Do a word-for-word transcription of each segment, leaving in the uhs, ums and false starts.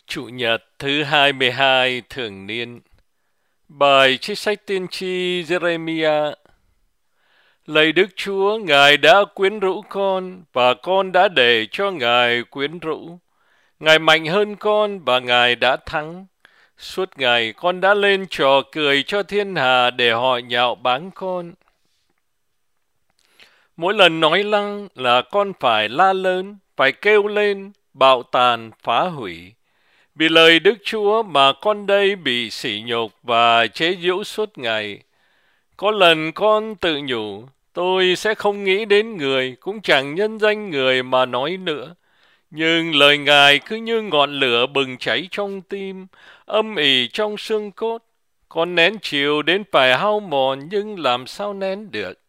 Chủ nhật thứ hai mươi hai thường niên. Bài trích sách tiên tri Jeremiah. Lạy Đức Chúa, Ngài đã quyến rũ con và con đã để cho Ngài quyến rũ. Ngài mạnh hơn con và Ngài đã thắng. Suốt ngày con đã lên trò cười cho thiên hà để họ nhạo báng con. Mỗi lần nói lăng là con phải la lớn, phải kêu lên, bạo tàn, phá hủy. Vì lời Đức Chúa mà con đây bị sỉ nhục và chế giễu suốt ngày. Có lần con tự nhủ, tôi sẽ không nghĩ đến người, cũng chẳng nhân danh người mà nói nữa. Nhưng lời Ngài cứ như ngọn lửa bừng cháy trong tim, âm ỉ trong xương cốt. Con nén chiều đến phải hao mòn nhưng làm sao nén được.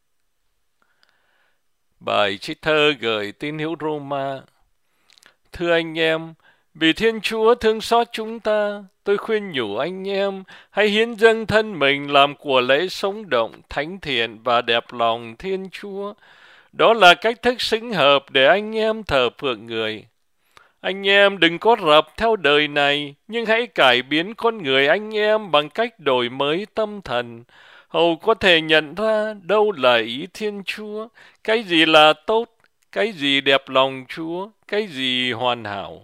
Bài trích thơ gửi tín hữu Roma. Thưa anh em, vì Thiên Chúa thương xót chúng ta, tôi khuyên nhủ anh em hãy hiến dâng thân mình làm của lễ sống động, thánh thiện và đẹp lòng Thiên Chúa. Đó là cách thức xứng hợp để anh em thờ phượng người. Anh em đừng có rập theo đời này, nhưng hãy cải biến con người anh em bằng cách đổi mới tâm thần, hầu có thể nhận ra đâu là ý Thiên Chúa, cái gì là tốt, cái gì đẹp lòng Chúa, cái gì hoàn hảo.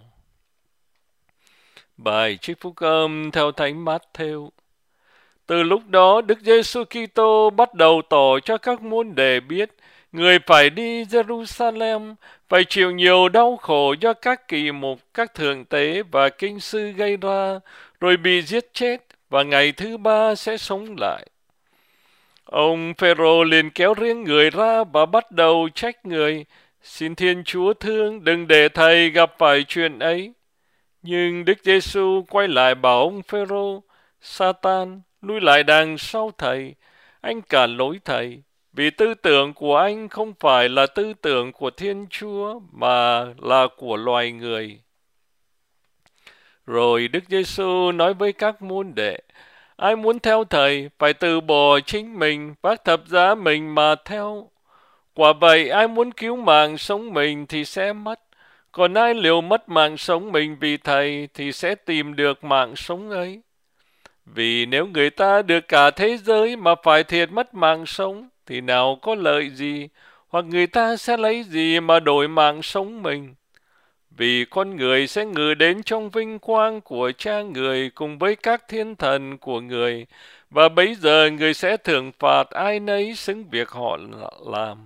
Bài trích phúc âm theo Thánh Mát-thêu. Từ lúc đó, Đức Giêsu Kitô bắt đầu tỏ cho các môn đệ biết, người phải đi Jerusalem, phải chịu nhiều đau khổ do các kỳ mục, các thượng tế và kinh sư gây ra, rồi bị giết chết, và ngày thứ ba sẽ sống lại. Ông Phêrô liền kéo riêng người ra và bắt đầu trách người, xin Thiên Chúa thương, đừng để thầy gặp phải chuyện ấy. Nhưng Đức Giêsu quay lại bảo ông Phêrô, Satan, lui lại đằng sau thầy, anh cản lối thầy, vì tư tưởng của anh không phải là tư tưởng của Thiên Chúa mà là của loài người. Rồi Đức Giêsu nói với các môn đệ, ai muốn theo thầy phải từ bỏ chính mình, vác thập giá mình mà theo. Quả vậy, ai muốn cứu mạng sống mình thì sẽ mất. Còn ai liều mất mạng sống mình vì thầy thì sẽ tìm được mạng sống ấy. Vì nếu người ta được cả thế giới mà phải thiệt mất mạng sống thì nào có lợi gì, hoặc người ta sẽ lấy gì mà đổi mạng sống mình. Vì con người sẽ ngự đến trong vinh quang của cha người cùng với các thiên thần của người, và bấy giờ người sẽ thưởng phạt ai nấy xứng việc họ làm.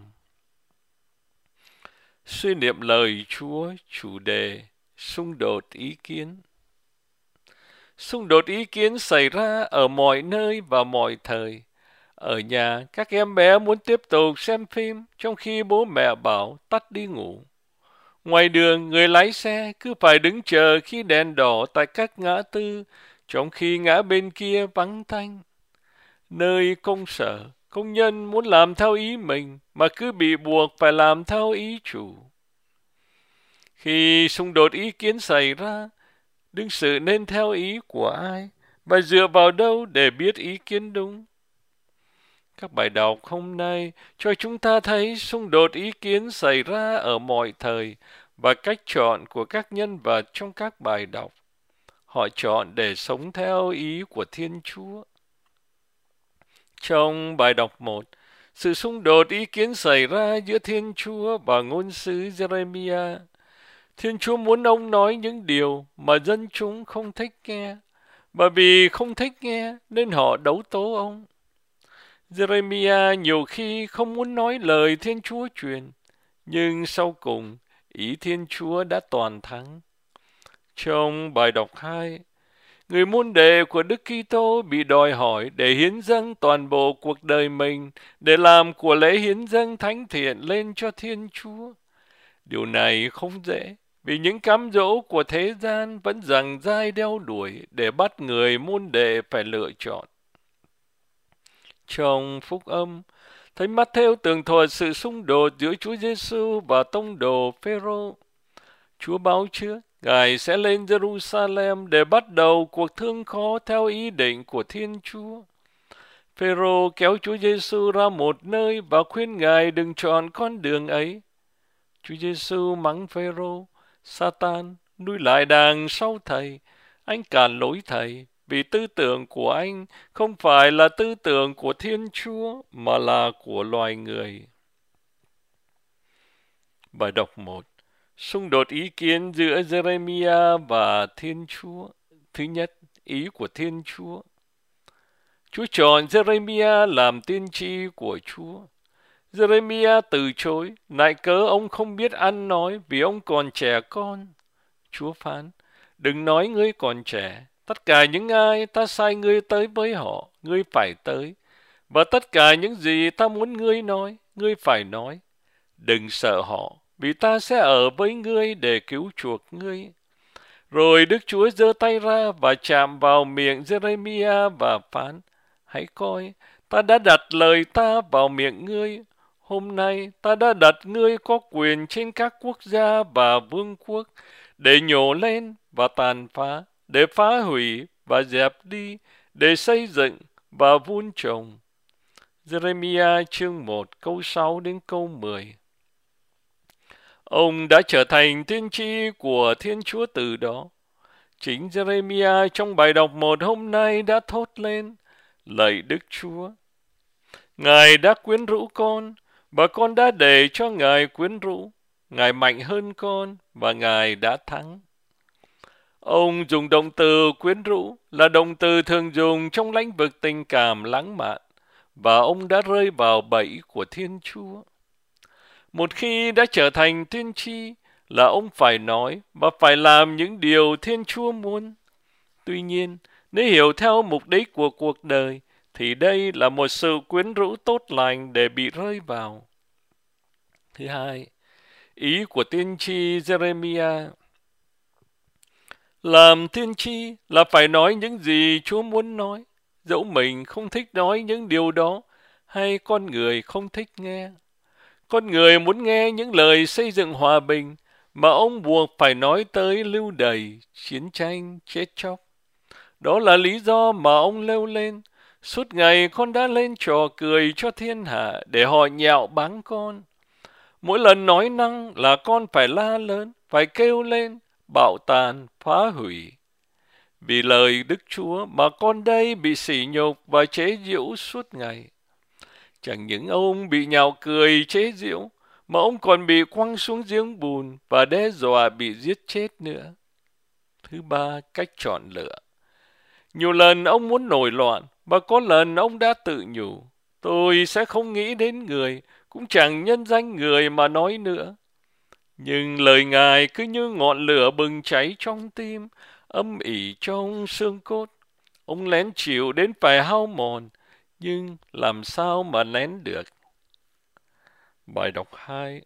Suy niệm lời Chúa, chủ đề xung đột ý kiến. Xung đột ý kiến xảy ra ở mọi nơi và mọi thời. Ở nhà, các em bé muốn tiếp tục xem phim, trong khi bố mẹ bảo tắt đi ngủ. Ngoài đường, người lái xe cứ phải đứng chờ khi đèn đỏ tại các ngã tư, trong khi ngã bên kia vắng tanh. Nơi công sở, công nhân muốn làm theo ý mình, mà cứ bị buộc phải làm theo ý chủ. Khi xung đột ý kiến xảy ra, đương sự nên theo ý của ai và dựa vào đâu để biết ý kiến đúng. Các bài đọc hôm nay cho chúng ta thấy xung đột ý kiến xảy ra ở mọi thời và cách chọn của các nhân vật trong các bài đọc. Họ chọn để sống theo ý của Thiên Chúa. Trong bài đọc một, sự xung đột ý kiến xảy ra giữa Thiên Chúa và ngôn sứ Jeremiah. Thiên Chúa muốn ông nói những điều mà dân chúng không thích nghe, bởi vì không thích nghe nên họ đấu tố ông. Jeremiah nhiều khi không muốn nói lời Thiên Chúa truyền, nhưng sau cùng ý Thiên Chúa đã toàn thắng. Trong bài đọc hai, người môn đệ của Đức Kitô bị đòi hỏi để hiến dâng toàn bộ cuộc đời mình để làm của lễ hiến dâng thánh thiện lên cho Thiên Chúa. Điều này không dễ, vì những cám dỗ của thế gian vẫn giằng dai đeo đuổi để bắt người môn đệ phải lựa chọn. Trong phúc âm, Thánh Mát-thêu tường thuật sự xung đột giữa Chúa Giêsu và tông đồ Phêrô. Chúa báo trước, Ngài sẽ lên Jerusalem để bắt đầu cuộc thương khó theo ý định của Thiên Chúa. Phêrô kéo Chúa Giêsu ra một nơi và khuyên Ngài đừng chọn con đường ấy. Chúa Giêsu mắng Phêrô, Satan, lui lại đằng sau thầy. Anh cản lối thầy, vì tư tưởng của anh không phải là tư tưởng của Thiên Chúa, mà là của loài người. Bài đọc một. Xung đột ý kiến giữa Jeremiah và Thiên Chúa. Thứ nhất, ý của Thiên Chúa. Chúa chọn Jeremiah làm tiên tri của Chúa. Jeremiah từ chối, nại cớ ông không biết ăn nói vì ông còn trẻ con. Chúa phán, đừng nói ngươi còn trẻ. Tất cả những ai ta sai ngươi tới với họ, ngươi phải tới. Và tất cả những gì ta muốn ngươi nói, ngươi phải nói. Đừng sợ họ, vì ta sẽ ở với ngươi để cứu chuộc ngươi. Rồi Đức Chúa giơ tay ra và chạm vào miệng Jeremiah và phán, hãy coi, ta đã đặt lời ta vào miệng ngươi. Hôm nay ta đã đặt ngươi có quyền trên các quốc gia và vương quốc, để nhổ lên và tàn phá, để phá hủy và dẹp đi, để xây dựng và vun trồng. Jeremiah chương một câu sáu đến câu mười. Ông đã trở thành tiên tri của Thiên Chúa từ đó. Chính Jeremiah trong bài đọc một hôm nay đã thốt lên, lạy Đức Chúa, Ngài đã quyến rũ con, và con đã để cho Ngài quyến rũ. Ngài mạnh hơn con, và Ngài đã thắng. Ông dùng động từ quyến rũ là động từ thường dùng trong lĩnh vực tình cảm lãng mạn, và ông đã rơi vào bẫy của Thiên Chúa. Một khi đã trở thành tiên tri là ông phải nói và phải làm những điều Thiên Chúa muốn. Tuy nhiên, nếu hiểu theo mục đích của cuộc đời, thì đây là một sự quyến rũ tốt lành để bị rơi vào. Thứ hai, ý của tiên tri Jeremiah. Làm tiên tri là phải nói những gì Chúa muốn nói, dẫu mình không thích nói những điều đó, hay con người không thích nghe. Con người muốn nghe những lời xây dựng hòa bình, mà ông buộc phải nói tới lưu đày, chiến tranh, chết chóc. Đó là lý do mà ông lêu lên. Suốt ngày con đã lên trò cười cho thiên hạ để họ nhạo báng con. Mỗi lần nói năng là con phải la lớn, phải kêu lên, bạo tàn, phá hủy. Vì lời Đức Chúa mà con đây bị sỉ nhục và chế giễu suốt ngày. Chẳng những ông bị nhạo cười chế giễu, mà ông còn bị quăng xuống giếng bùn và đe dọa bị giết chết nữa. Thứ ba, cách chọn lựa. Nhiều lần ông muốn nổi loạn, và có lần ông đã tự nhủ, tôi sẽ không nghĩ đến người, cũng chẳng nhân danh người mà nói nữa. Nhưng lời Ngài cứ như ngọn lửa bừng cháy trong tim, âm ỉ trong xương cốt. Ông lén chịu đến phải hao mòn, nhưng làm sao mà nén được. Bài đọc hai.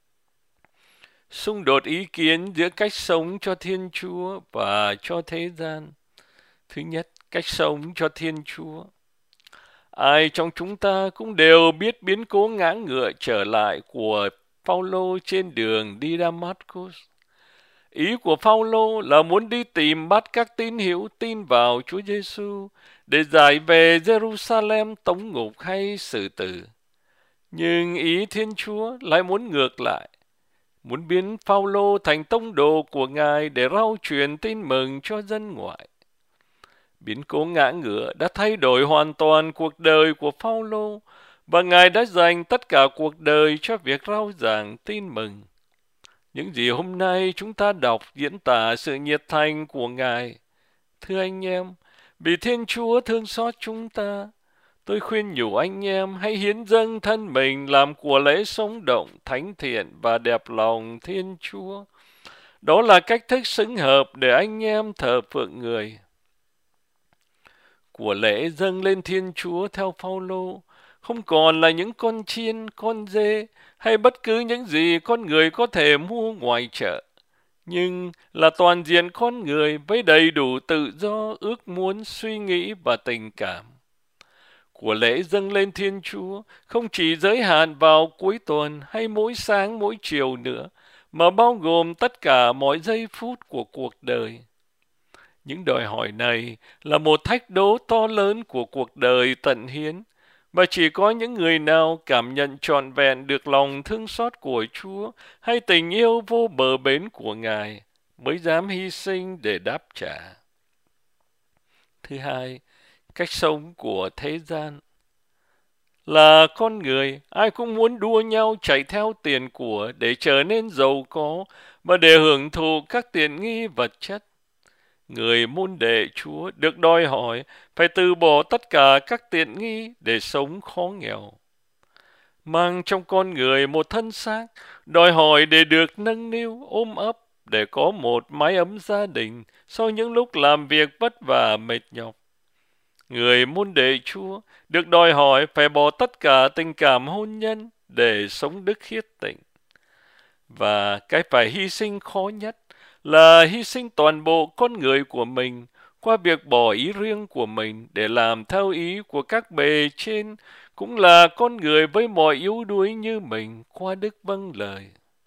Xung đột ý kiến giữa cách sống cho Thiên Chúa và cho thế gian. Thứ nhất, cách sống cho Thiên Chúa. Ai trong chúng ta cũng đều biết biến cố ngã ngựa trở lại của Phaolô trên đường đi Damascus. Ý của Phaolô là muốn đi tìm bắt các tín hữu tin vào Chúa Giêsu để giải về Jerusalem tống ngục hay xử tử. Nhưng ý Thiên Chúa lại muốn ngược lại, muốn biến Phaolô thành tông đồ của Ngài để rao truyền tin mừng cho dân ngoại. Biến cố ngã ngựa đã thay đổi hoàn toàn cuộc đời của Phaolô, và Ngài đã dành tất cả cuộc đời cho việc rao giảng tin mừng. Những gì hôm nay chúng ta đọc diễn tả sự nhiệt thành của Ngài. Thưa anh em, vì Thiên Chúa thương xót chúng ta, tôi khuyên nhủ anh em hãy hiến dâng thân mình làm của lễ sống động, thánh thiện và đẹp lòng Thiên Chúa. Đó là cách thức xứng hợp để anh em thờ phượng Người. Của lễ dâng lên Thiên Chúa theo Phaolô không còn là những con chiên, con dê hay bất cứ những gì con người có thể mua ngoài chợ, nhưng là toàn diện con người với đầy đủ tự do, ước muốn, suy nghĩ và tình cảm. Của lễ dâng lên Thiên Chúa không chỉ giới hạn vào cuối tuần hay mỗi sáng mỗi chiều nữa, mà bao gồm tất cả mọi giây phút của cuộc đời. Những đòi hỏi này là một thách đố to lớn của cuộc đời tận hiến, và chỉ có những người nào cảm nhận trọn vẹn được lòng thương xót của Chúa hay tình yêu vô bờ bến của Ngài mới dám hy sinh để đáp trả. Thứ hai, cách sống của thế gian. Là con người, ai cũng muốn đua nhau chạy theo tiền của để trở nên giàu có và để hưởng thụ các tiện nghi vật chất. Người môn đệ Chúa được đòi hỏi phải từ bỏ tất cả các tiện nghi để sống khó nghèo. Mang trong con người một thân xác, đòi hỏi để được nâng niu, ôm ấp, để có một mái ấm gia đình sau những lúc làm việc vất vả mệt nhọc. Người môn đệ Chúa được đòi hỏi phải bỏ tất cả tình cảm hôn nhân để sống đức khiết tịnh. Và cái phải hy sinh khó nhất là hy sinh toàn bộ con người của mình qua việc bỏ ý riêng của mình để làm theo ý của các bề trên, cũng là con người với mọi yếu đuối như mình qua đức vâng lời.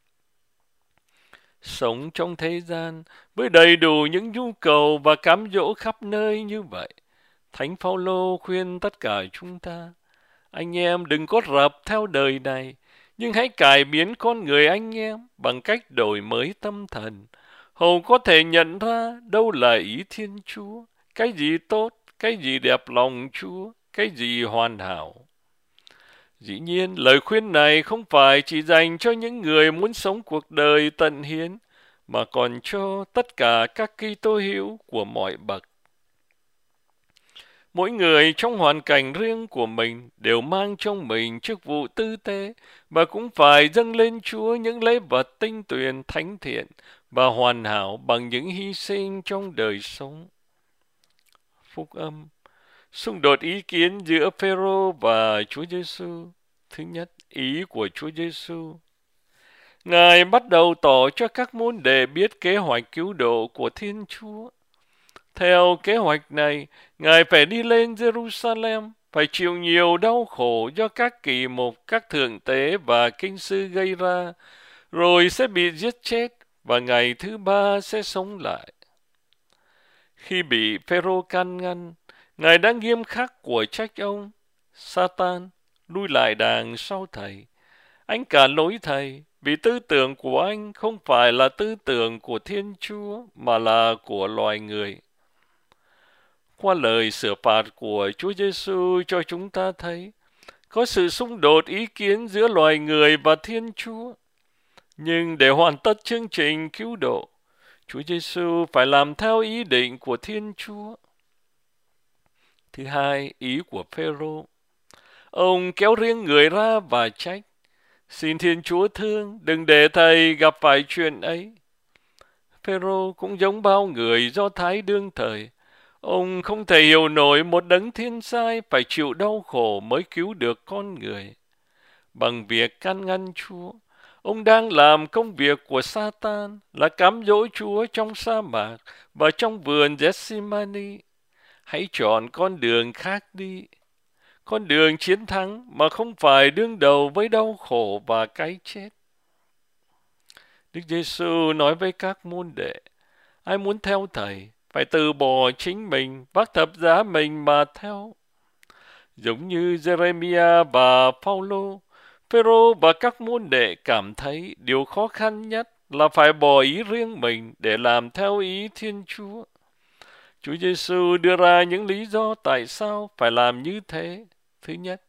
Sống trong thế gian với đầy đủ những nhu cầu và cám dỗ khắp nơi như vậy, Thánh Phaolô khuyên tất cả chúng ta: anh em đừng có rập theo đời này, nhưng hãy cải biến con người anh em bằng cách đổi mới tâm thần, hầu có thể nhận ra đâu là ý Thiên Chúa, cái gì tốt, cái gì đẹp lòng Chúa, cái gì hoàn hảo. Dĩ nhiên, lời khuyên này không phải chỉ dành cho những người muốn sống cuộc đời tận hiến, mà còn cho tất cả các Kitô hữu của mọi bậc. Mỗi người trong hoàn cảnh riêng của mình đều mang trong mình chức vụ tư tế và cũng phải dâng lên Chúa những lễ vật tinh tuyền, thánh thiện và hoàn hảo bằng những hy sinh trong đời sống. Phúc âm. Xung đột ý kiến giữa Phêrô và Chúa Giêsu. Thứ nhất, ý của Chúa Giêsu. Ngài bắt đầu tỏ cho các môn đệ biết kế hoạch cứu độ của Thiên Chúa. Theo kế hoạch này, Ngài phải đi lên Jerusalem, phải chịu nhiều đau khổ do các kỳ mục, các thượng tế và kinh sư gây ra, rồi sẽ bị giết chết và ngày thứ ba sẽ sống lại. Khi bị Phêrô can ngăn, Ngài đã nghiêm khắc của trách ông: Satan, lui lại đàng sau thầy. Anh cản lối thầy, vì tư tưởng của anh không phải là tư tưởng của Thiên Chúa mà là của loài người. Qua lời sửa phạt của Chúa Giêsu cho chúng ta thấy có sự xung đột ý kiến giữa loài người và Thiên Chúa. Nhưng để hoàn tất chương trình cứu độ, Chúa Giêsu phải làm theo ý định của Thiên Chúa. Thứ hai, ý của Phêrô. Ông kéo riêng người ra và trách: xin Thiên Chúa thương, đừng để thầy gặp phải chuyện ấy. Phêrô cũng giống bao người Do Thái đương thời. Ông không thể hiểu nổi một đấng thiên sai phải chịu đau khổ mới cứu được con người. Bằng việc can ngăn Chúa, ông đang làm công việc của Satan là cám dỗ Chúa trong sa mạc và trong vườn Gethsemane. Hãy chọn con đường khác đi. Con đường chiến thắng mà không phải đương đầu với đau khổ và cái chết. Đức Giêsu nói với các môn đệ: ai muốn theo thầy phải từ bỏ chính mình, vác thập giá mình mà theo. Giống như Jeremiah và Phaolô, Phêrô và các môn đệ cảm thấy điều khó khăn nhất là phải bỏ ý riêng mình để làm theo ý Thiên Chúa. Chúa Giêsu đưa ra những lý do tại sao phải làm như thế. Thứ nhất,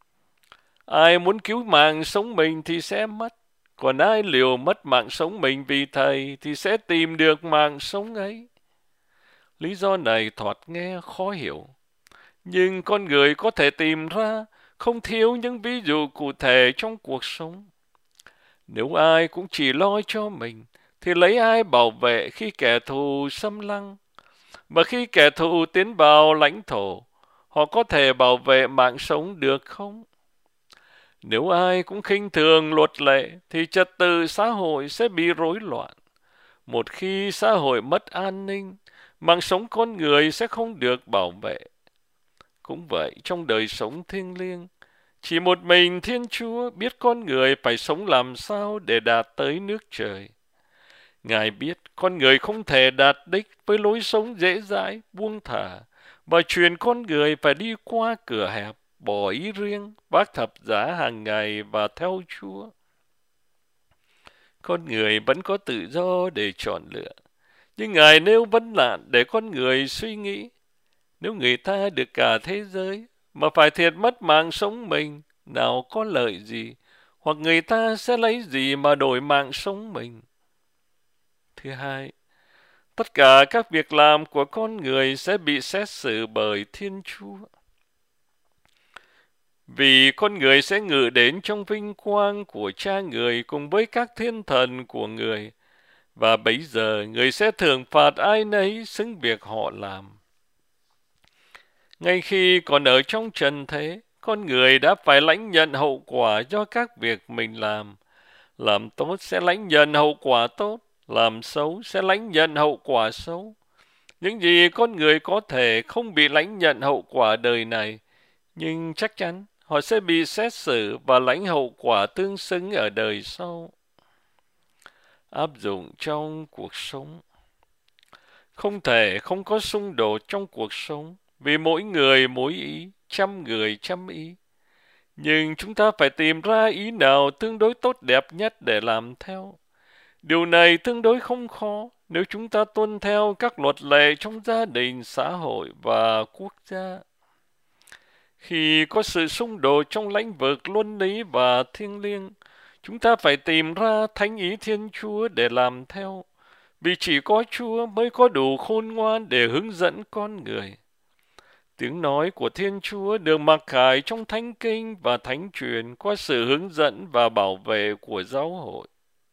ai muốn cứu mạng sống mình thì sẽ mất, còn ai liều mất mạng sống mình vì thầy thì sẽ tìm được mạng sống ấy. Lý do này thoạt nghe khó hiểu, nhưng con người có thể tìm ra không thiếu những ví dụ cụ thể trong cuộc sống. Nếu ai cũng chỉ lo cho mình, thì lấy ai bảo vệ khi kẻ thù xâm lăng? Mà khi kẻ thù tiến vào lãnh thổ, họ có thể bảo vệ mạng sống được không? Nếu ai cũng khinh thường luật lệ, thì trật tự xã hội sẽ bị rối loạn. Một khi xã hội mất an ninh, mạng sống con người sẽ không được bảo vệ. Cũng vậy, trong đời sống thiêng liêng, chỉ một mình Thiên Chúa biết con người phải sống làm sao để đạt tới nước trời. Ngài biết con người không thể đạt đích với lối sống dễ dãi, buông thả, và truyền con người phải đi qua cửa hẹp, bỏ ý riêng, vác thập giá hàng ngày và theo Chúa. Con người vẫn có tự do để chọn lựa, Nhưng Ngài nêu vấn nạn để con người suy nghĩ. Nếu người ta được cả thế giới mà phải thiệt mất mạng sống mình, nào có lợi gì? Hoặc người ta sẽ lấy gì mà đổi mạng sống mình? Thứ hai, tất cả các việc làm của con người sẽ bị xét xử bởi Thiên Chúa. Vì con người sẽ ngự đến trong vinh quang của Cha người cùng với các thiên thần của người, và bấy giờ người sẽ thưởng phạt ai nấy xứng việc họ làm. Ngay khi còn ở trong trần thế, con người đã phải lãnh nhận hậu quả do các việc mình làm. Làm tốt sẽ lãnh nhận hậu quả tốt, làm xấu sẽ lãnh nhận hậu quả xấu. Những gì con người có thể không bị lãnh nhận hậu quả đời này, nhưng chắc chắn họ sẽ bị xét xử và lãnh hậu quả tương xứng ở đời sau. Áp dụng trong cuộc sống. Không thể không có xung đột trong cuộc sống, vì mỗi người mỗi ý, trăm người trăm ý. Nhưng chúng ta phải tìm ra ý nào tương đối tốt đẹp nhất để làm theo. Điều này tương đối không khó nếu chúng ta tuân theo các luật lệ trong gia đình, xã hội và quốc gia. Khi có sự xung đột trong lĩnh vực luân lý và thiêng liêng, chúng ta phải tìm ra thánh ý Thiên Chúa để làm theo, vì chỉ có Chúa mới có đủ khôn ngoan để hướng dẫn con người. Tiếng nói của Thiên Chúa được mặc khải trong Thánh Kinh và Thánh Truyền qua sự hướng dẫn và bảo vệ của giáo hội.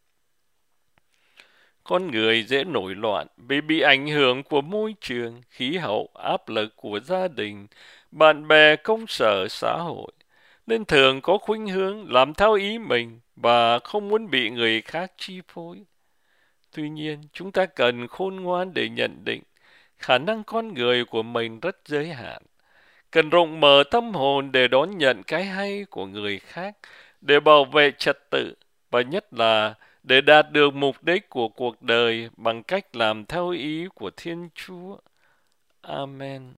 Con người dễ nổi loạn vì bị ảnh hưởng của môi trường, khí hậu, áp lực của gia đình, bạn bè, công sở, xã hội, nên thường có khuynh hướng làm theo ý mình và không muốn bị người khác chi phối. Tuy nhiên, chúng ta cần khôn ngoan để nhận định khả năng con người của mình rất giới hạn. Cần rộng mở tâm hồn để đón nhận cái hay của người khác, để bảo vệ trật tự, và nhất là để đạt được mục đích của cuộc đời bằng cách làm theo ý của Thiên Chúa. Amen.